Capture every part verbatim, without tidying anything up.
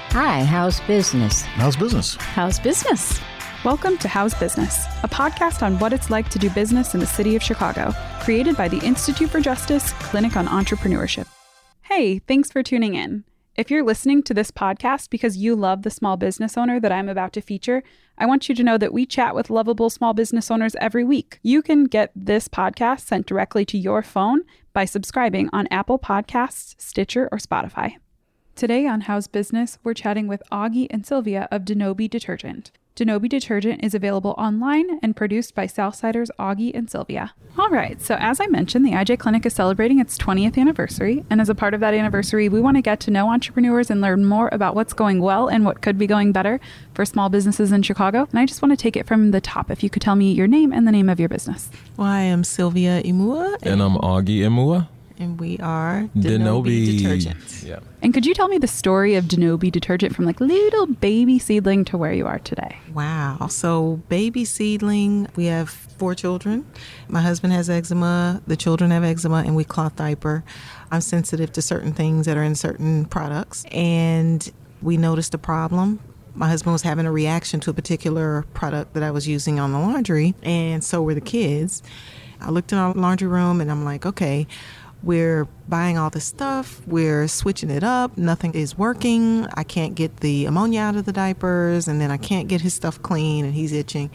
Hi, how's business? How's business? How's business? Welcome to How's Business, a podcast on what it's like to do business in the city of Chicago, created by the Institute for Justice Clinic on Entrepreneurship. Hey, thanks for tuning in. If you're listening to this podcast because you love the small business owner that I'm about to feature, I want you to know that we chat with lovable small business owners every week. You can get this podcast sent directly to your phone by subscribing on Apple Podcasts, Stitcher, or Spotify. Today on How's Business, we're chatting with Augie and Sylvia of Denobi Detergent. Denobi Detergent is available online and produced by Southsiders Augie and Sylvia. All right, so as I mentioned, the I J Clinic is celebrating its twentieth anniversary, and as a part of that anniversary, we want to get to know entrepreneurs and learn more about what's going well and what could be going better for small businesses in Chicago. And I just want to take it from the top. If you could tell me your name and the name of your business. Well, I am Sylvia Imua. And, and I'm Augie Imua. And we are Denobi, Denobi Detergent. Yeah. And could you tell me the story of Denobi Detergent from like little baby seedling to where you are today? Wow. So baby seedling, we have four children. My husband has eczema, the children have eczema, and we cloth diaper. I'm sensitive to certain things that are in certain products. And we noticed a problem. My husband was having a reaction to a particular product that I was using on the laundry, and so were the kids. I looked in our laundry room and I'm like, okay, we're buying all this stuff, we're switching it up, nothing is working, I can't get the ammonia out of the diapers, and then I can't get his stuff clean and he's itching.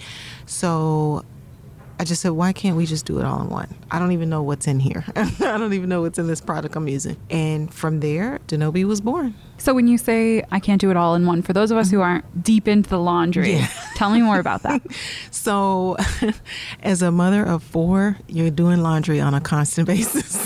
So I just said, why can't we just do it all in one? I don't even know what's in here. I don't even know what's in this product I'm using. And from there, Denobi was born. So when you say I can't do it all in one, for those of us who aren't deep into the laundry, yeah. Tell me more about that. So as a mother of four, you're doing laundry on a constant basis.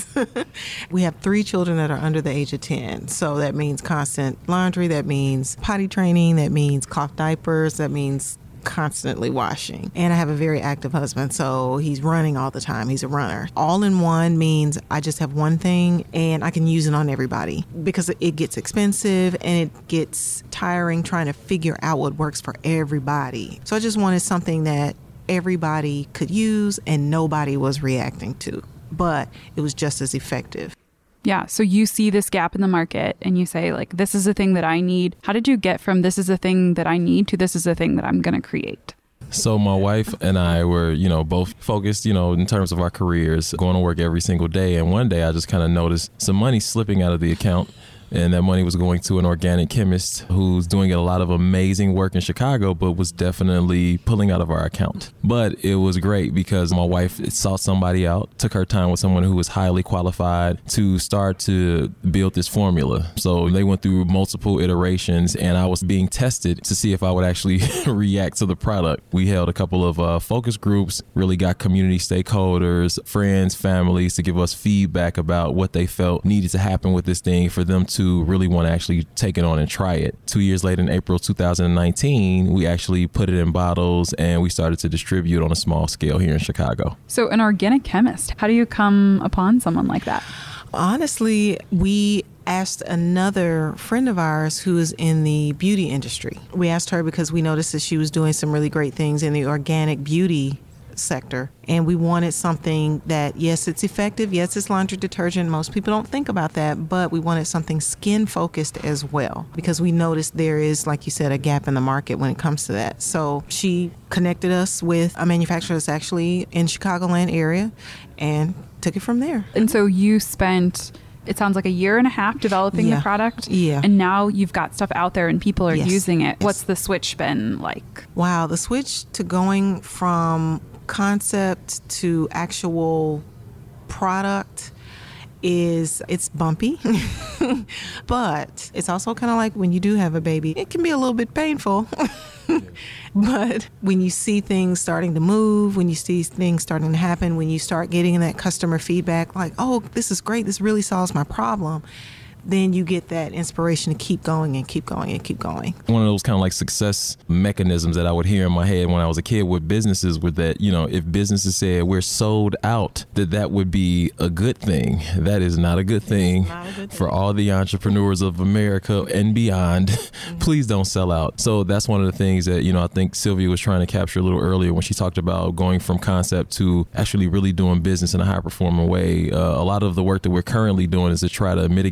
We have three children that are under the age of ten. So that means constant laundry. That means potty training. That means cloth diapers. That means constantly washing. And I have a very active husband, so he's running all the time. He's a runner. All in one means I just have one thing and I can use it on everybody, because it gets expensive and it gets tiring trying to figure out what works for everybody. So I just wanted something that everybody could use and nobody was reacting to, but it was just as effective. Yeah. So you see this gap in the market and you say, like, this is a thing that I need. How did you get from this is a thing that I need to this is a thing that I'm going to create? So my wife and I were, you know, both focused, you know, in terms of our careers, going to work every single day. And one day I just kind of noticed some money slipping out of the account. And that money was going to an organic chemist who's doing a lot of amazing work in Chicago, but was definitely pulling out of our account. But it was great because my wife sought somebody out, took her time with someone who was highly qualified to start to build this formula. So they went through multiple iterations and I was being tested to see if I would actually react to the product. We held a couple of uh, focus groups, really got community stakeholders, friends, families to give us feedback about what they felt needed to happen with this thing for them to to really want to actually take it on and try it. Two years later, in April two thousand nineteen, we actually put it in bottles and we started to distribute on a small scale here in Chicago. So an organic chemist, how do you come upon someone like that? Honestly, we asked another friend of ours who is in the beauty industry. We asked her because we noticed that she was doing some really great things in the organic beauty sector, and we wanted something that, yes, it's effective, yes, it's laundry detergent, most people don't think about that, but we wanted something skin focused as well, because we noticed there is, like you said, a gap in the market when it comes to that. So she connected us with a manufacturer that's actually in Chicagoland area and took it from there. And so you spent, it sounds like a year and a half developing yeah. the product. Yeah. And now you've got stuff out there and people are yes. using it. Yes. What's the switch been like? Wow, the switch to going from concept to actual product is, it's bumpy, but it's also kind of like when you do have a baby, it can be a little bit painful. But when you see things starting to move, when you see things starting to happen, when you start getting that customer feedback, like, oh, this is great, this really solves my problem, then you get that inspiration to keep going and keep going and keep going. One of those kind of like success mechanisms that I would hear in my head when I was a kid with businesses were that, you know, if businesses said we're sold out, that that would be a good thing. That is not a good thing, a good thing. For all the entrepreneurs of America and beyond. Mm-hmm. Please don't sell out. So that's one of the things that, you know, I think Sylvia was trying to capture a little earlier when she talked about going from concept to actually really doing business in a high performing way. Uh, a lot of the work that we're currently doing is to try to mitigate that issue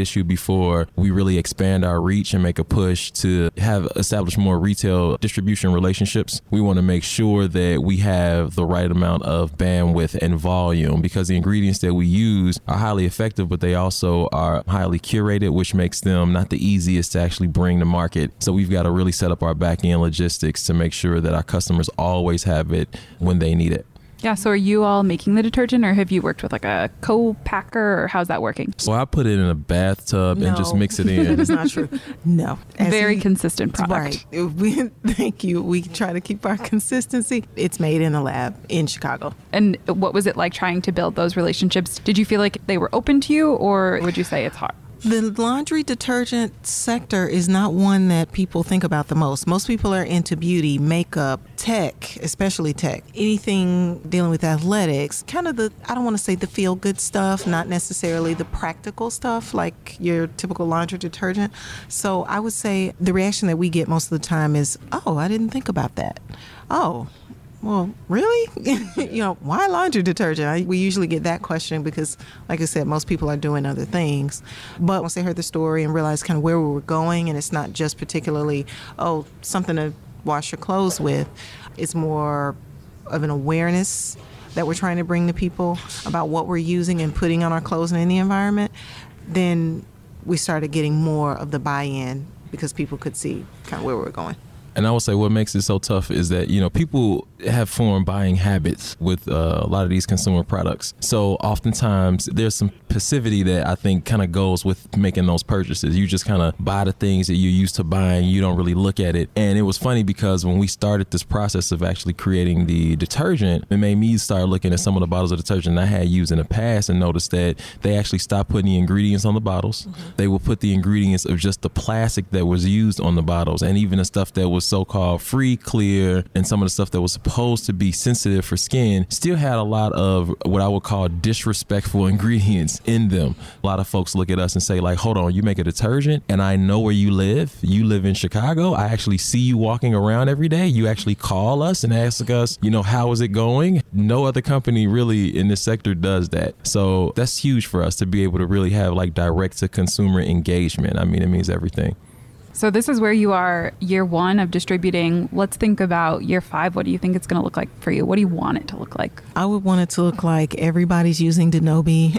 issue before we really expand our reach and make a push to have establish more retail distribution relationships. We want to make sure that we have the right amount of bandwidth and volume, because the ingredients that we use are highly effective, but they also are highly curated, which makes them not the easiest to actually bring to market. So we've got to really set up our back end logistics to make sure that our customers always have it when they need it. Yeah, so are you all making the detergent, or have you worked with like a co-packer, or how's that working? So I put it in a bathtub No. and just mix it in. That is not true. No. As Very he- consistent product. Right. We, thank you. We try to keep our consistency. It's made in a lab in Chicago. And what was it like trying to build those relationships? Did you feel like they were open to you, or would you say it's hard? The laundry detergent sector is not one that people think about the most. Most people are into beauty, makeup, tech, especially tech, anything dealing with athletics, kind of the, I don't want to say the feel good stuff, not necessarily the practical stuff like your typical laundry detergent. So I would say the reaction that we get most of the time is, oh, I didn't think about that. Oh, well, really? You know, why laundry detergent? I, we usually get that question because, like I said, most people are doing other things. But once they heard the story and realized kind of where we were going, and it's not just particularly, oh, something to wash your clothes with, it's more of an awareness that we're trying to bring to people about what we're using and putting on our clothes and in the environment, then we started getting more of the buy-in because people could see kind of where we were going. And I would say what makes it so tough is that, you know, people have formed buying habits with uh, a lot of these consumer products. So oftentimes there's some passivity that I think kind of goes with making those purchases. You just kind of buy the things that you're used to buying. You don't really look at it. And it was funny because when we started this process of actually creating the detergent, it made me start looking at some of the bottles of detergent I had used in the past and noticed that they actually stopped putting the ingredients on the bottles. Mm-hmm. They would put the ingredients of just the plastic that was used on the bottles, and even the stuff that was so-called free, clear, and some of the stuff that was supposed to be sensitive for skin still had a lot of what I would call disrespectful ingredients in them. A lot of folks look at us and say, like, hold on, you make a detergent and I know where you live. You live in Chicago. I actually see you walking around every day. You actually call us and ask us, you know, how is it going? No other company really in this sector does that. So that's huge for us to be able to really have like direct to consumer engagement. I mean, it means everything. So this is where you are year one of distributing. Let's think about year five. What do you think it's going to look like for you? What do you want it to look like? I would want it to look like everybody's using Denobi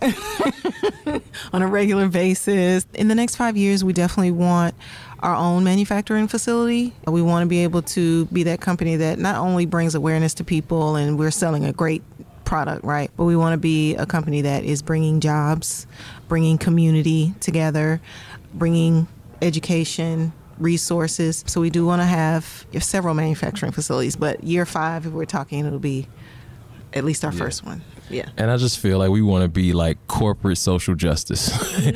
on a regular basis. In the next five years, we definitely want our own manufacturing facility. We want to be able to be that company that not only brings awareness to people and we're selling a great product, right? But we want to be a company that is bringing jobs, bringing community together, bringing education, resources. So we do want to have several manufacturing facilities, but year five, if we're talking, it'll be at least our yeah. first one. Yeah. And I just feel like we want to be like corporate social justice.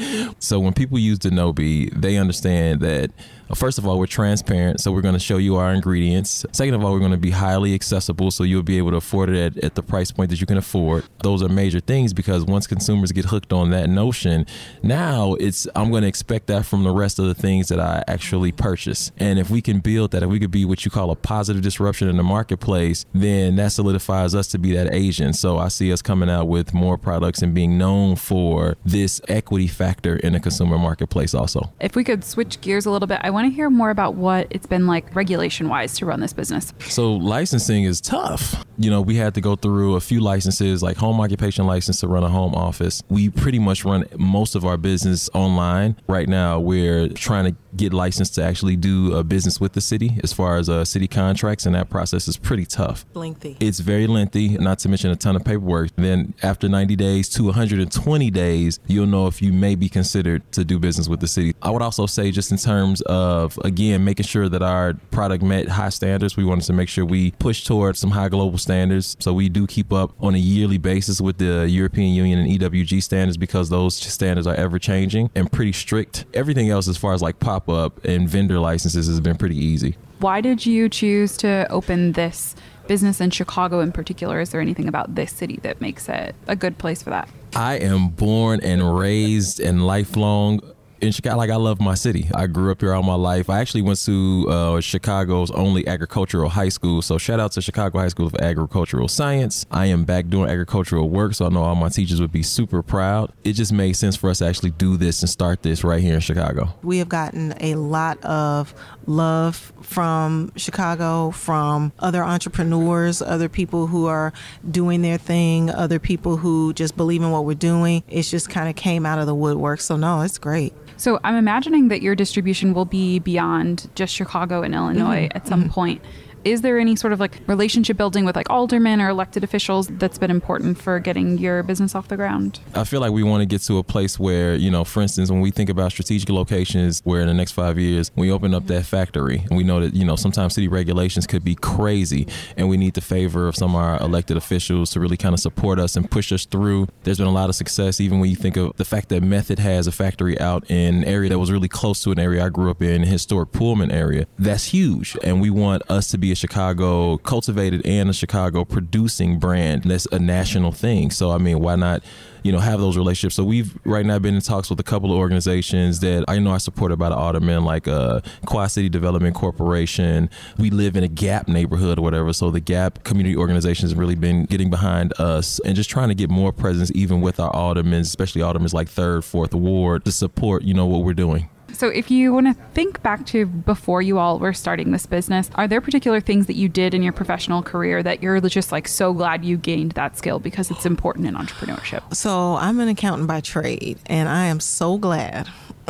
So when people use Denobi, they understand that, first of all, we're transparent, so we're going to show you our ingredients. Second of all, we're going to be highly accessible, so you'll be able to afford it at, at the price point that you can afford. Those are major things because once consumers get hooked on that notion, now it's I'm going to expect that from the rest of the things that I actually purchase. And if we can build that, if we could be what you call a positive disruption in the marketplace, then that solidifies us to be that agent. So I see us coming out with more products and being known for this equity factor in the consumer marketplace also. If we could switch gears a little bit, I want to hear more about what it's been like regulation-wise to run this business. So licensing is tough. You know, we had to go through a few licenses, like home occupation license to run a home office. We pretty much run most of our business online. Right now, we're trying to get licensed to actually do a business with the city as far as uh, city contracts, and that process is pretty tough. Lengthy. It's very lengthy, not to mention a ton of paperwork. Then after ninety days to one hundred twenty days, you'll know if you may be considered to do business with the city. I would also say just in terms of, again, making sure that our product met high standards, we wanted to make sure we push towards some high global standards. So we do keep up on a yearly basis with the European Union and E W G standards because those standards are ever changing and pretty strict. Everything else as far as like pop-up and vendor licenses has been pretty easy. Why did you choose to open this business in Chicago in particular? Is there anything about this city that makes it a good place for that? I am born and raised and lifelong in Chicago, like I love my city. I grew up here all my life. I actually went to uh, Chicago's only agricultural high school. So shout out to Chicago High School of Agricultural Science. I am back doing agricultural work, so I know all my teachers would be super proud. It just made sense for us to actually do this and start this right here in Chicago. We have gotten a lot of love from Chicago, from other entrepreneurs, other people who are doing their thing, other people who just believe in what we're doing. It's just kind of came out of the woodwork. So no, it's great. So I'm imagining that your distribution will be beyond just Chicago and Illinois mm-hmm. at some mm-hmm. point. Is there any sort of like relationship building with like aldermen or elected officials that's been important for getting your business off the ground? I feel like we want to get to a place where, you know, for instance, when we think about strategic locations where in the next five years, we open up that factory and we know that, you know, sometimes city regulations could be crazy and we need the favor of some of our elected officials to really kind of support us and push us through. There's been a lot of success, even when you think of the fact that Method has a factory out in an area that was really close to an area I grew up in, historic Pullman area. That's huge. And we want us to be a Chicago cultivated and a Chicago producing brand that's a national thing. So, I mean, why not, you know, have those relationships? So we've right now been in talks with a couple of organizations that I know are supported by the aldermen, like uh, Quad City Development Corporation. We live in a Gap neighborhood or whatever. So the Gap community organizations have really been getting behind us and just trying to get more presence even with our aldermen, especially aldermen like third, fourth Ward, to support, you know, what we're doing. So if you want to think back to before you all were starting this business, are there particular things that you did in your professional career that you're just like so glad you gained that skill because it's important in entrepreneurship? So I'm an accountant by trade, and I am so glad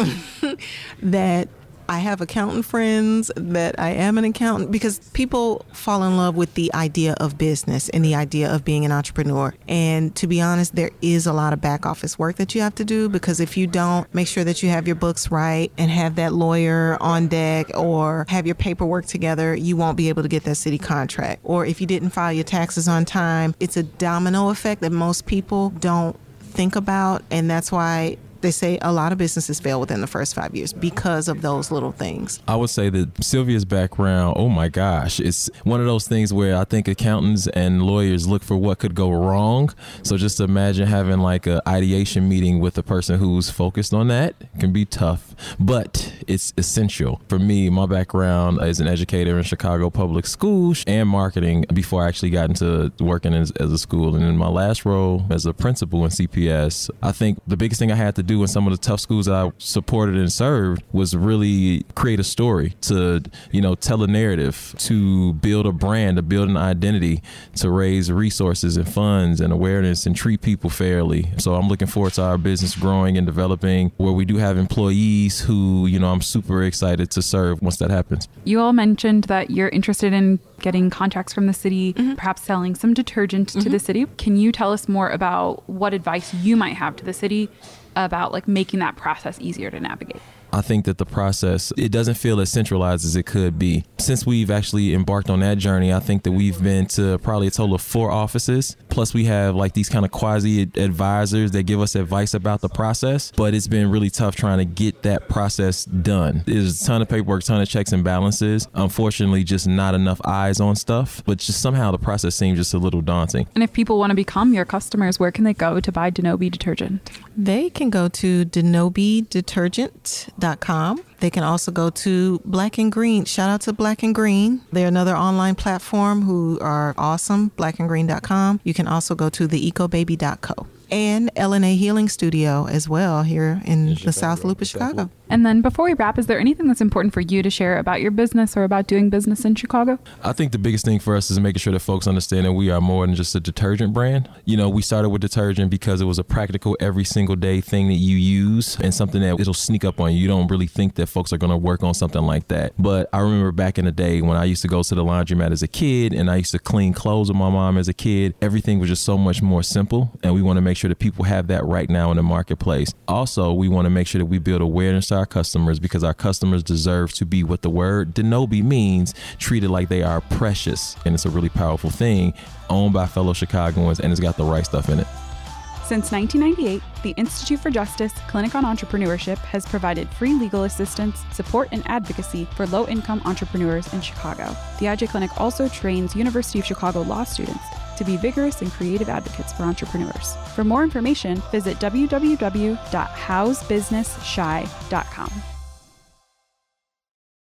that I have accountant friends, that I am an accountant, because people fall in love with the idea of business and the idea of being an entrepreneur. And to be honest, there is a lot of back office work that you have to do, because if you don't make sure that you have your books right and have that lawyer on deck or have your paperwork together, you won't be able to get that city contract. Or if you didn't file your taxes on time, it's a domino effect that most people don't think about. And that's why they say a lot of businesses fail within the first five years because of those little things. I would say that Sylvia's background, oh my gosh, it's one of those things where I think accountants and lawyers look for what could go wrong. So just imagine having like an ideation meeting with a person who's focused on that. It can be tough, but it's essential. For me, my background as an educator in Chicago public schools and marketing before I actually got into working as, as a school. And in my last role as a principal in C P S, I think the biggest thing I had to do in some of the tough schools that I supported and served was really create a story, to, you know, tell a narrative, to build a brand, to build an identity, to raise resources and funds and awareness and treat people fairly. So I'm looking forward to our business growing and developing, where we do have employees who, you know, I'm super excited to serve once that happens. You all mentioned that you're interested in getting contracts from the city, mm-hmm. perhaps selling some detergent mm-hmm. to the city. Can you tell us more about what advice you might have to the city about like making that process easier to navigate? I think that the process, it doesn't feel as centralized as it could be. Since we've actually embarked on that journey, I think that we've been to probably a total of four offices. Plus we have like these kind of quasi advisors that give us advice about the process. But it's been really tough trying to get that process done. There's a ton of paperwork, a ton of checks and balances. Unfortunately, just not enough eyes on stuff. But just somehow the process seems just a little daunting. And if people want to become your customers, where can they go to buy Denobi detergent? They can go to Denobi detergent dot com. They can also go to Black and Green. Shout out to Black and Green. They're another online platform who are awesome, black and green dot com. You can also go to the eco baby dot co. And L and A Healing Studio as well here in, in the South Loop of Chicago. And then before we wrap, is there anything that's important for you to share about your business or about doing business in Chicago? I think the biggest thing for us is making sure that folks understand that we are more than just a detergent brand. You know, we started with detergent because it was a practical every single day thing that you use and something that it'll sneak up on you. You don't really think that folks are going to work on something like that. But I remember back in the day when I used to go to the laundromat as a kid and I used to clean clothes with my mom as a kid, everything was just so much more simple. And we want to make sure that people have that right now in the marketplace. Also, we want to make sure that we build awareness to our customers, because our customers deserve to be what the word Denobi means, treated like they are precious. And it's a really powerful thing, owned by fellow Chicagoans, and it's got the right stuff in it. Since nineteen ninety-eight, the Institute for Justice Clinic on Entrepreneurship has provided free legal assistance, support, and advocacy for low-income entrepreneurs in Chicago. The I J Clinic also trains University of Chicago law students to be vigorous and creative advocates for entrepreneurs. For more information, visit w w w dot house business shy dot com.